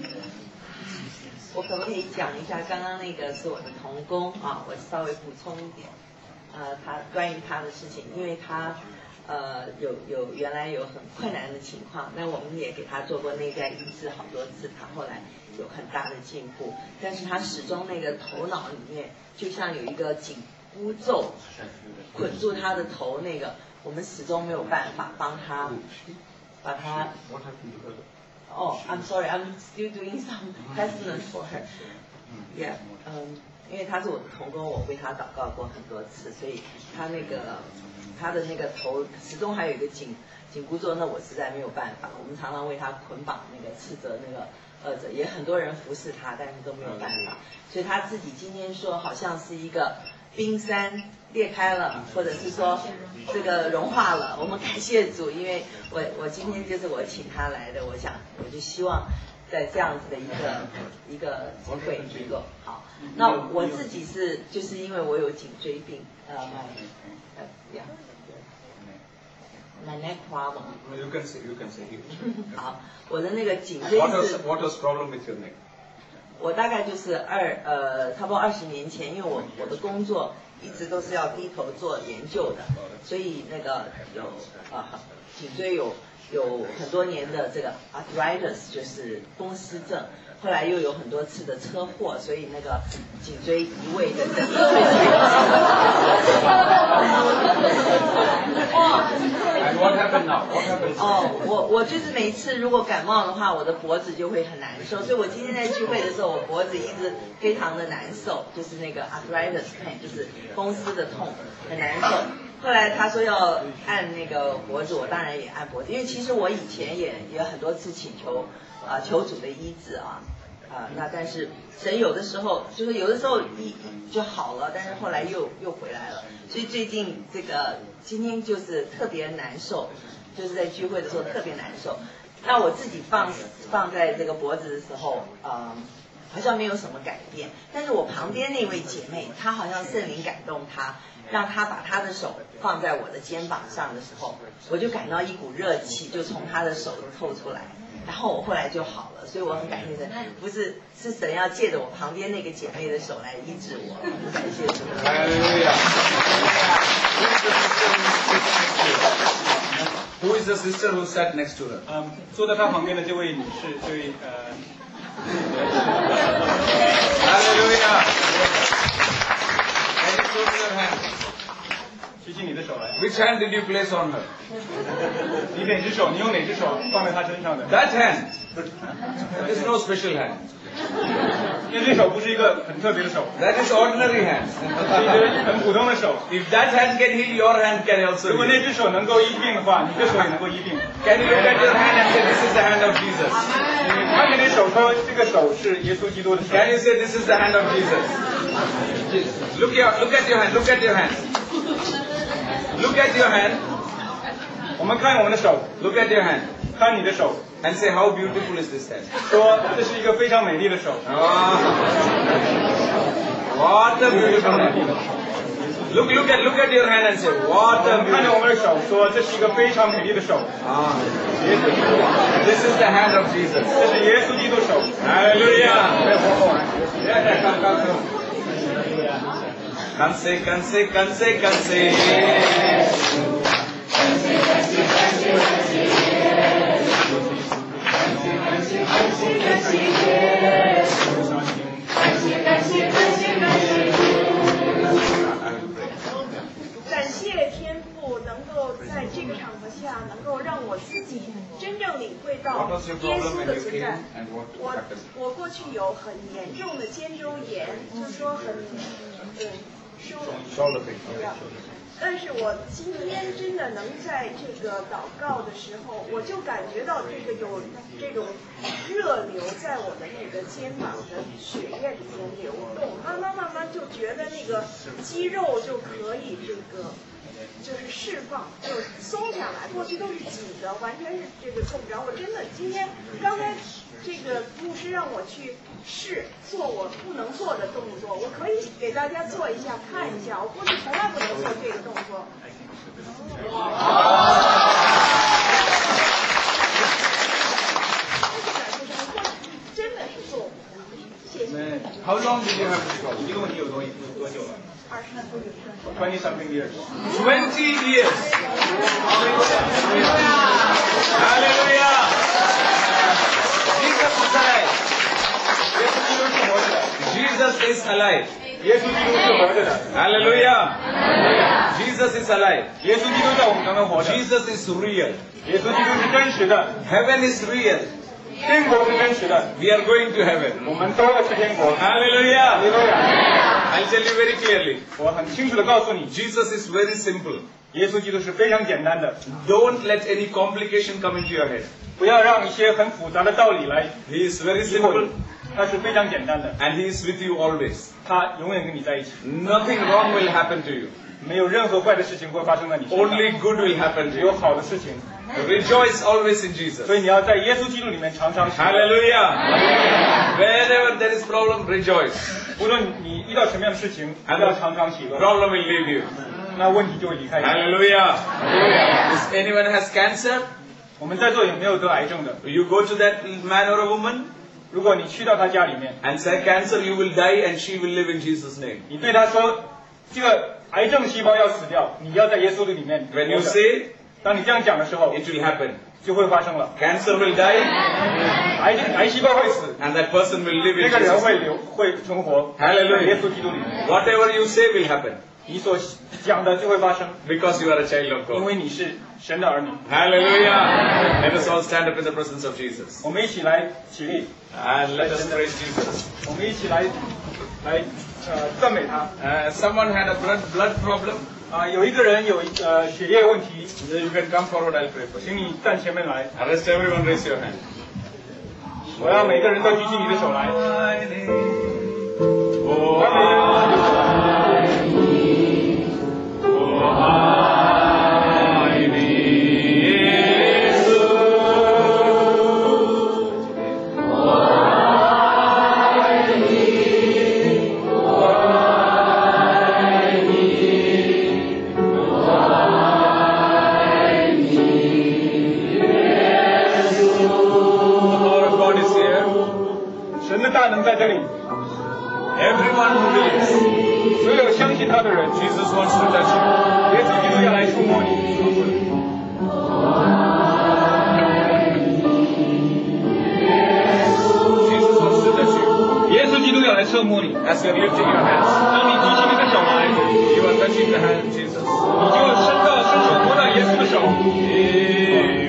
我可不可以讲一下刚刚那个是我的同工啊？我稍微补充一点，呃，他关于他的事情，因为他呃有有原来有很困难的情况，那我们也给他做过内在医治好多次，他后来有很大的进步，但是他始终那个头脑里面就像有一个紧箍咒捆住他的头，那个我们始终没有办法帮他把他。哦、oh, ，I'm sorry, I'm still doing some assessment for her. Yeah, 嗯，因为他是我的同工，我为他祷告过很多次，所以他那个他的那个头始终还有一个紧紧箍咒，那我实在没有办法。我们常常为他捆绑那个斥责那个恶者，也很多人服侍他，但是都没有办法。所以他自己今天说，好像是一个冰山裂开了，或者是说这个融化了。我们感谢主，因为我我今天就是我请他来的，我想我就希望在这样子的一个一个机会能够好。那我自己是就是因为我有颈椎病，呃，my 呃呀 my neck problem。 You can say, you can say. 好，我的那个颈椎是。 What was what was problem with your neck? 我大概就是二呃，差不多二十年前，因为我我的工作一直都是要低头做研究的，所以那个有啊颈椎有有很多年的这个 arthritis， 就是风湿症，后来又有很多次的车祸，所以那个颈椎移位的这 And what happened now? What happened? 哦，我我就是每次如果感冒的话，我的脖子就会很难受，所以我今天在聚会的时候，我脖子一直非常的难受，就是那个 arthritis pain， 就是风湿的痛，很难受。后来他说要按那个脖子，我当然也按脖子，因为其实我以前也也很多次请求啊、呃、求主的医治啊。啊、呃，那但是神有的时候就是有的时候一就好了，但是后来又又回来了，所以最近这个今天就是特别难受，就是在聚会的时候特别难受。那我自己放放在这个脖子的时候，呃，好像没有什么改变，但是我旁边那位姐妹，她好像圣灵感动她，让她把她的手放在我的肩膀上的时候，我就感到一股热气就从她的手透出来。然后我后来就好了，所以我很感谢神，不是是神要借着我旁边那个姐妹的手来医治我，很感谢神。 Who is the sister who sat next to her? 嗯，坐在她旁边的这位女士，这位呃。Hallelujah. Can you show me your hand? 举起你的手来。 Which hand did you place on her? 你哪只手？你用哪只手放在她身上的 ？That hand. That is no special hand. 因为这手不是一个很特别的手。 That is ordinary hand. 是一个很普通的手。 If that hand can heal, your hand can also. 如果那只手能够医病的话，你的手也能够医病。 Can you look at your hand and say, "This is the hand of Jesus"? 你看见这手说，这个手是耶稣基督的手。 Can you say, "This is the hand of Jesus"? Look your, look at your hand. Look at your hand. Look at your hand. 我们看我们的手。 Look at your hand. 看你的手。 And say, "How beautiful is this hand?" 说这是一个非常美丽的手。 Ah, what a beautiful hand! Look, look at, look at your hand and say, "What a 看着 beautiful." 我们的手，说这是一个非常美丽的手。 Ah, this is the hand of Jesus. 这是耶稣基督手。 Hallelujah! Yeah, yeah, come, come, come. Kanse, kanse, kanse, kanse. 感谢天父能够在这个场合下，能够让我自己真正领会到耶稣的存在。我我过去有很严重的肩周炎，就是说很嗯收但是我今天真的能在这个祷告的时候，我就感觉到这个有这种热流在我的那个肩膀的血液里面流动，慢慢慢慢就觉得那个肌肉就可以这个就是释放，就松下来。过去都是紧的，完全是这个够不着。我真的今天刚才这个牧师让我去试做我不能做的动作，我可以给大家做一下看一下，我过去从来不能做这个动作。真的是做不到，谢谢。 How long did you have this problem? 这个问题有多多久了？ 二十多年。 for twenty something years. Twenty years. Hallelujah. Jesus is alive. Jesus is alive. 耶稣基督是活着的。 Hallelujah. Jesus is alive. 耶稣基督在我们当中活着。 Jesus is real. 耶稣基督是真实的。 Heaven is real. 天国是真实的。 We are going to heaven. 我们都要去天国。 Hallelujah. Hallelujah. I'll tell you very clearly. 我很清楚的告诉你， Jesus is very simple. 耶稣基督是非常简单的。 Don't let any complication come into your head. 不要让一些很复杂的道理来。 He is very simple. 他是非常简单的。 And He is with you always. 他永远跟你在一起。 Nothing wrong will happen to you. 没有任何坏的事情会发生在你身上。 Only good will happen to 只有 you. 好的事情。 Rejoice always in Jesus. 所以你要在耶稣基督里面常常喜乐。 Hallelujah. Wherever there is problem, rejoice. 无论你遇到什么样的事情， And 要常常喜乐。 problem will leave you. 那问题就会离开你。 Hallelujah. Hallelujah. If anyone has cancer, 我们在座有没有得癌症的？ you go to that man or a woman 如果你去到他家里面， and say cancer, you will die and she will live in Jesus' name. 你对他说，这个癌症细胞要死掉，你要在耶稣的里面。 When you say, 当你这样讲的时候， it will happen. 就会发生了。 Cancer will die 癌癌细胞会死， and that person will live 那 in 个人 Jesus' 会 name. 留会存活。 Hallelujah. 在耶稣基督里面， Whatever you say will happen 你所讲的就会发生， because you are a child of 因 God. 为你是神的儿女。 Hallelujah. Let us all stand up in the presence of Jesus. 我们一起来起立， And let us praise Jesus. 我们一起来来呃赞美他。 Uh, someone had a blood blood problem. 啊，有一个人有呃血液问题， You can come forward, I'll pray for you. 请你站前面来。 Arrest everyone, raise your hand. 我要每个人都举起你的手来。 Oh, I need, oh, I need Jesus. Oh, I need, oh, I need, oh, I need Jesus. The power of God is here. 神的大能在这里。 Everyone who believes, 所有相信他的人， Jesus wants to touch you. 耶稣基督要来触摸你。 Jesus wants to touch you. 耶稣基督要来触摸你。 As you are lifting your hands, 当你举起你的手来， you are touching the hand of Jesus. 你就伸到伸手摸到耶稣的手。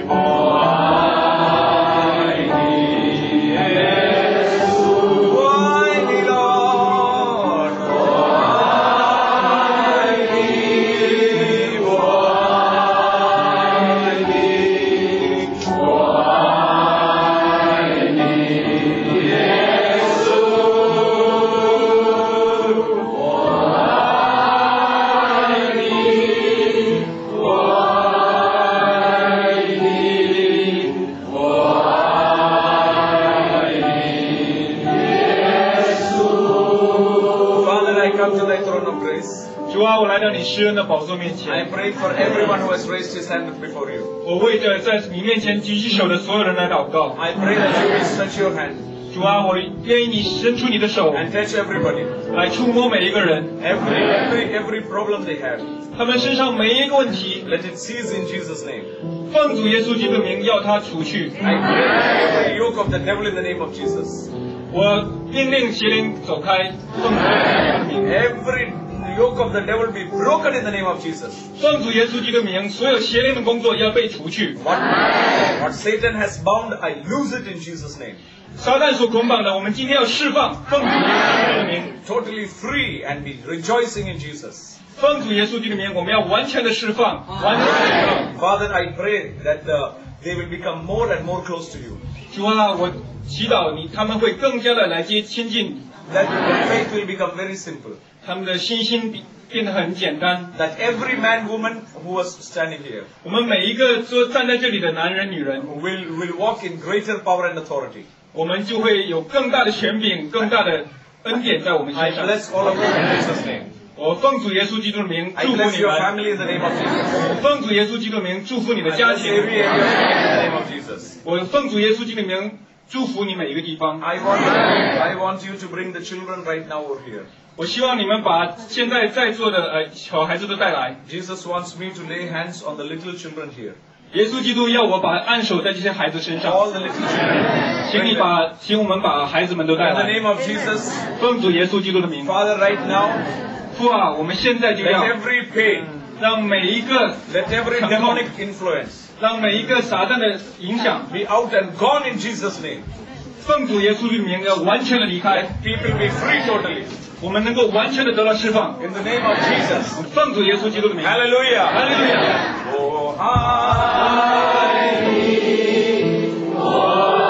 主啊，我来到你施恩的宝座面 I 前。 pray for everyone who has raised his hand before you. 我为着在你面前举起手的所有人来祷告。 I pray that you will stretch your hand 主啊，我愿意你伸出你的手 and touch everybody. 来触摸每一个人， Every, every, every problem they have. 他们身上每一个问题， Let it cease in Jesus' name. 奉主耶稣基督的名要他除去。 I break every yoke of the devil in the name of Jesus. 我命令邪灵走开，奉主耶稣基督的名。 Every yoke of the devil be broken in the name of Jesus. 奉主耶稣基督的名，所有邪灵的工作要被除去。 What, what Satan has bound, I lose it in Jesus' name. 撒旦所捆绑的，我们今天要释放，奉主耶稣基督的名。 Totally free and be rejoicing in Jesus. 奉主耶稣基督的名，我们要完全的释放，完全的释放。 Father, I pray that uh, they will become more and more close to you. 主啊，我祈祷你，他们会更加的来接亲近你。 That their faith will become very simple. 他们的信心变变得很简单。 That every man, woman who was standing here 我们每一个坐站在这里的男人、女人 will, will walk in greater power and authority. 我们就会有更大的权柄、更大的恩典在我们 I 身上。 bless all of you in Jesus' name. 我奉主耶稣基督的名 I 祝福 bless 你 your 们。 family in the name of Jesus. 我奉主耶稣基督的名祝福你 I 的家 bless 庭。 every area of your family in the name of Jesus. 我奉主耶稣基督的名祝福你每一个地方。 I want, I want you to bring the children right now over here. 我希望你们把现在在座的呃小孩子都带来。 Jesus wants me to lay hands on the little children here. 耶稣基督要我把按手在这些孩子身上。 All the little children. 请你把，请我们把孩子们都带 In the 来。 name of Jesus. 奉主耶稣基督的名。 Father, right now. 父啊，我们现在就 Let 要 every pain. 让每一个 Let every demonic influence. 让每一个撒旦的影响 be out and gone in Jesus' name. 奉主耶稣的名要完全的离开。 People be free totally. 我们能够完全的得到释放。 In the name of Jesus. 奉主耶稣基督的名。 Hallelujah. Hallelujah. Oh, high. Oh.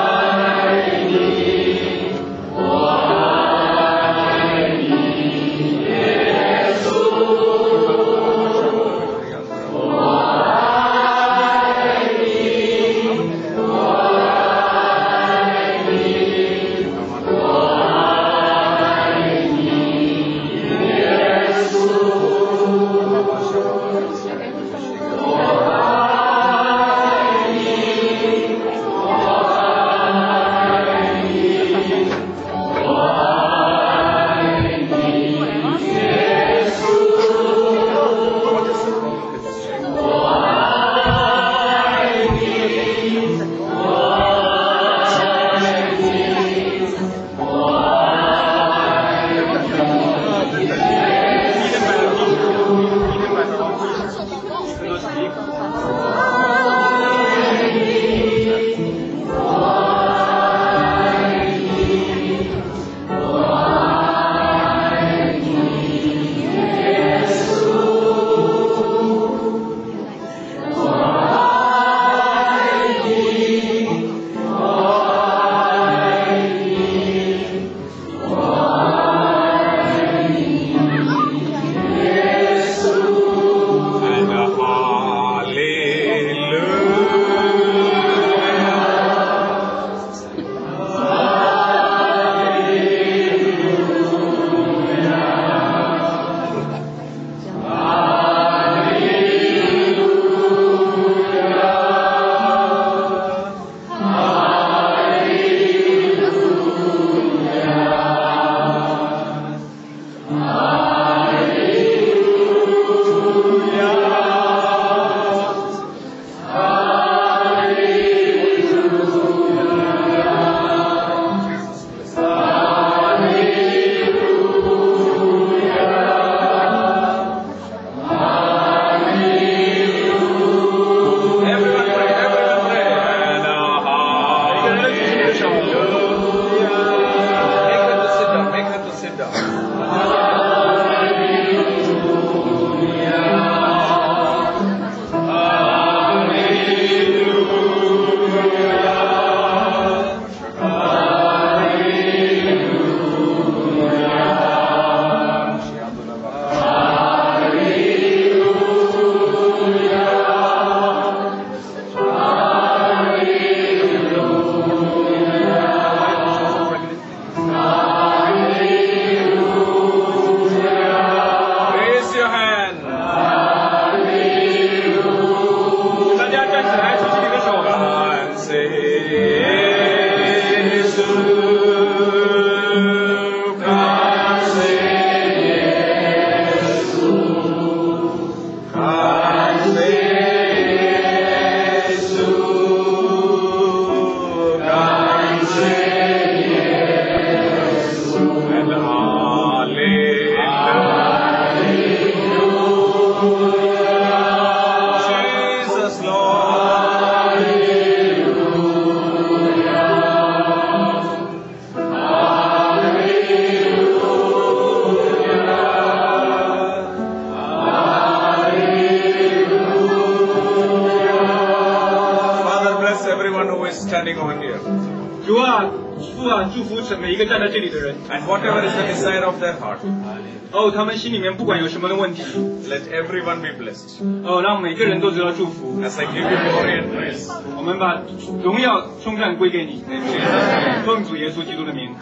standing over here. 主啊，父啊，祝福每一个站在这里的人。 And whatever is the desire of their heart. 哦，他们心里面不管有什么的问题。 Let everyone be blessed. 哦，让每个人都得到祝福。 As I give you glory and praise. 我们把荣耀称赞归给你。奉主耶稣基督的名。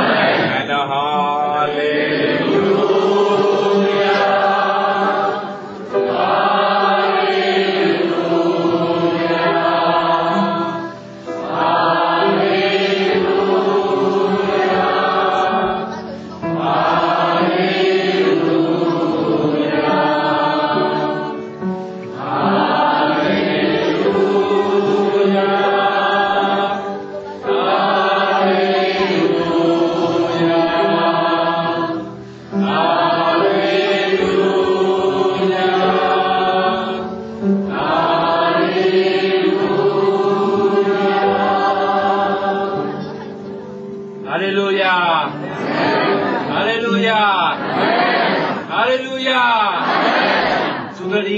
And hallelujah. Hallelujah.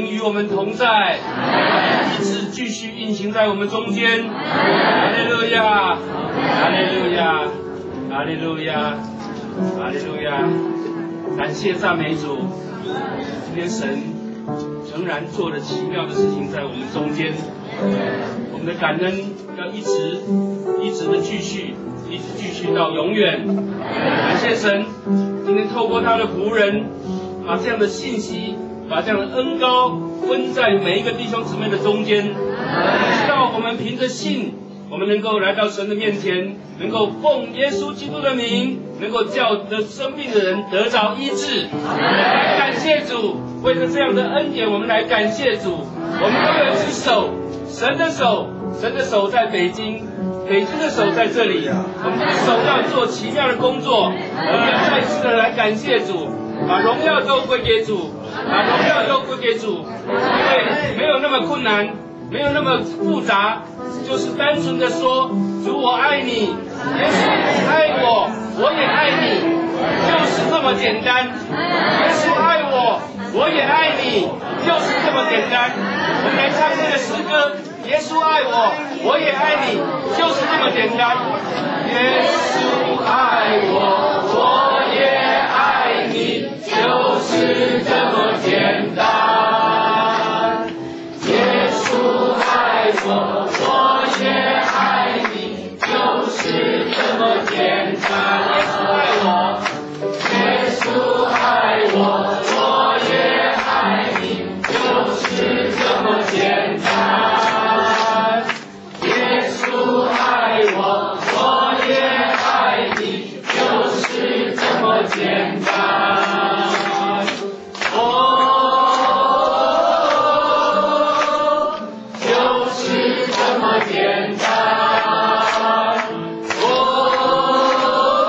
与我们同在，一直继续运行在我们中间。哈利路亚，哈利路亚，哈利路亚，哈利路亚！感谢赞美主，今天神仍然做了奇妙的事情在我们中间。我们的感恩要一直一直的继续，一直继续到永远。感谢神，今天透过他的仆人，把这样的信息，把这样的恩膏分在每一个弟兄姊妹的中间，知道我们凭着信，我们能够来到神的面前，能够奉耶稣基督的名，能够叫得生病的人得着医治。感谢主，为了这样的恩典，我们来感谢主。我们都有一只手，神的手，神的手在北京，北京的手在这里，我们的手要做奇妙的工作。我们要再次的来感谢主，把荣耀都归给主，把荣耀都归给主，因为没有那么困难，没有那么复杂，就是单纯的说，主我爱你，耶稣爱我，我也爱你，就是这么简单。耶稣爱我，我也爱你，就是这么简单。我们来唱这个诗歌，耶稣爱我，我也爱你，就是这么简单。耶稣爱我，我也爱你，就是这么简单。耶稣爱我，我也爱你，就是这么简单。耶稣爱我，耶稣爱我，我也爱你，就是这么简单。耶稣爱我，我也爱你，就是这么简单。哦，就是这么简单。哦，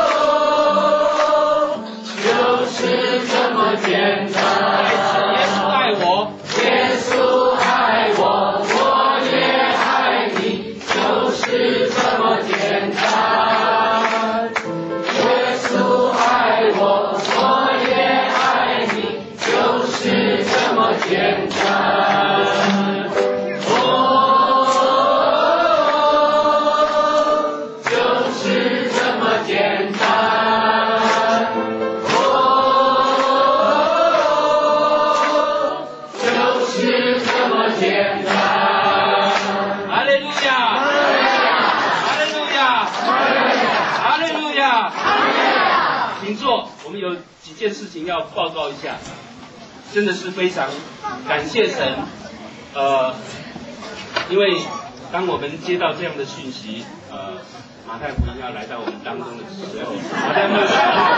就是这么简单。耶稣爱我，耶稣爱我，我也爱你，就是这么简单。耶稣爱我，我也爱你，就是这么简单。哦，就是这么简单。就是这么简单。哈利路亚，哈利路亚，哈利路亚，请坐。我们有几件事情要报告一下，真的是非常感谢神。呃，因为当我们接到这样的讯息，呃，马太福音要来到我们当中的时候，马太牧师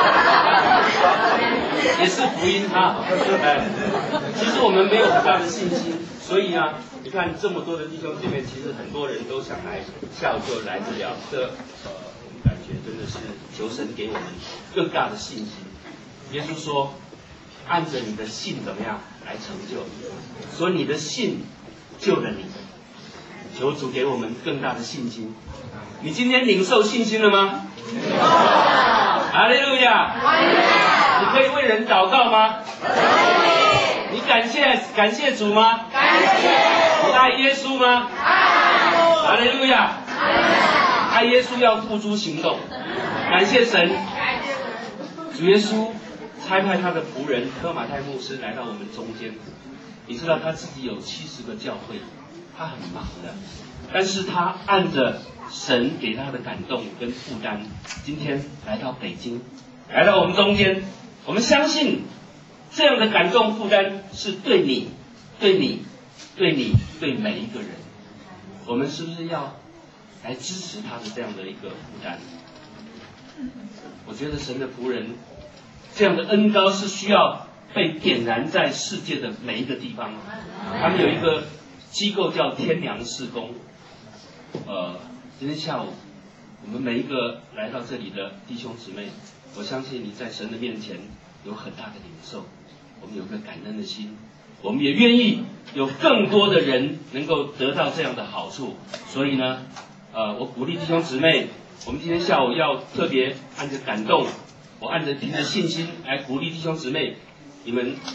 也是福音哈，哎，其实我们没有很大的信心，所以呢，你看这么多的弟兄姐妹，其实很多人都想来下午就来治疗，这呃，我们感觉真的是求神给我们更大的信心。耶稣说，按着你的信怎么样来成就，所以你的信救了你。求主给我们更大的信心。你今天领受信心了吗？哈利路亚！你可以为人祷告吗？你感谢感谢主吗？感谢。你爱耶稣吗？爱。哈利路亚！爱耶稣要付诸行动。感谢神。主耶稣差派他的仆人科马太牧师来到我们中间。你知道他自己有七十个教会。他很忙的，但是他按着神给他的感动跟负担，今天来到北京，来到我们中间，我们相信这样的感动负担是对你、对你、对你、对每一个人，我们是不是要来支持他的这样的一个负担？我觉得神的仆人这样的恩膏是需要被点燃在世界的每一个地方，他们有一个机构叫天良事工，呃，今天下午我们每一个来到这里的弟兄姊妹，我相信你在神的面前有很大的领受，我们有个感恩的心，我们也愿意有更多的人能够得到这样的好处，所以呢，呃，我鼓励弟兄姊妹，我们今天下午要特别按着感动，我按着凭着信心来鼓励弟兄姊妹，你们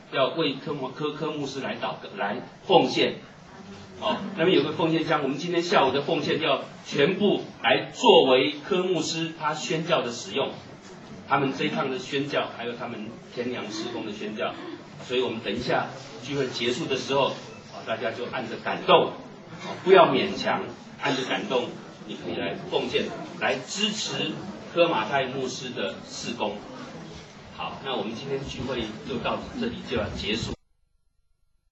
要为科牧科科牧师来祷告来奉献。哦，那边有个奉献箱，我们今天下午的奉献要全部来作为科牧师他宣教的使用，他们这一趟的宣教，还有他们天阳事工的宣教，所以我们等一下聚会结束的时候，啊，大家就按着感动，啊，不要勉强，按着感动，你可以来奉献，来支持科马太牧师的事工。好，那我们今天聚会就到这里就要结束。